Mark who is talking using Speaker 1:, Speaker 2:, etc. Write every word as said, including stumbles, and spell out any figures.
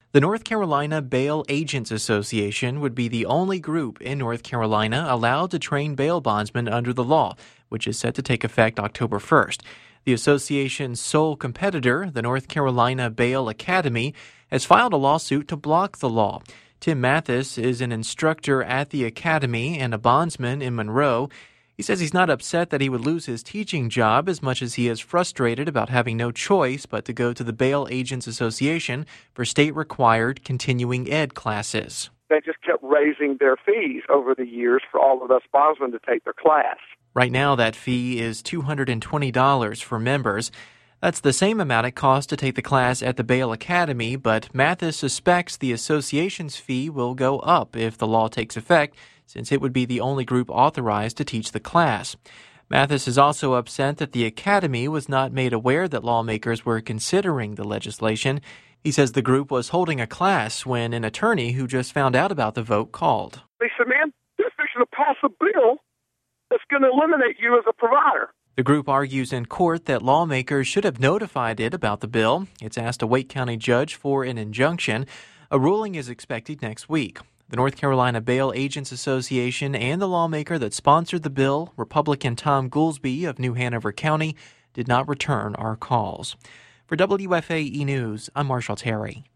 Speaker 1: The North Carolina Bail Agents Association would be the only group in North Carolina allowed to train bail bondsmen under the law, which is set to take effect October first. The association's sole competitor, the North Carolina Bail Academy, has filed a lawsuit to block the law. Tim Mathis is an instructor at the academy and a bondsman in Monroe. He says he's not upset that he would lose his teaching job as much as he is frustrated about having no choice but to go to the Bail Agents Association for state-required continuing ed classes.
Speaker 2: They just kept raising their fees over the years for all of us bondsmen to take their class.
Speaker 1: Right now, that fee is two hundred twenty dollars for members. That's the same amount it costs to take the class at the Bail Academy, but Mathis suspects the association's fee will go up if the law takes effect, since it would be the only group authorized to teach the class. Mathis is also upset that the academy was not made aware that lawmakers were considering the legislation. He says the group was holding a class when an attorney who just found out about the vote called.
Speaker 2: They said, man, they're fixing to pass a bill that's going to eliminate you as a provider.
Speaker 1: The group argues in court that lawmakers should have notified it about the bill. It's asked a Wake County judge for an injunction. A ruling is expected next week. The North Carolina Bail Agents Association and the lawmaker that sponsored the bill, Republican Tom Goolsbee of New Hanover County, did not return our calls. For W F A E News, I'm Marshall Terry.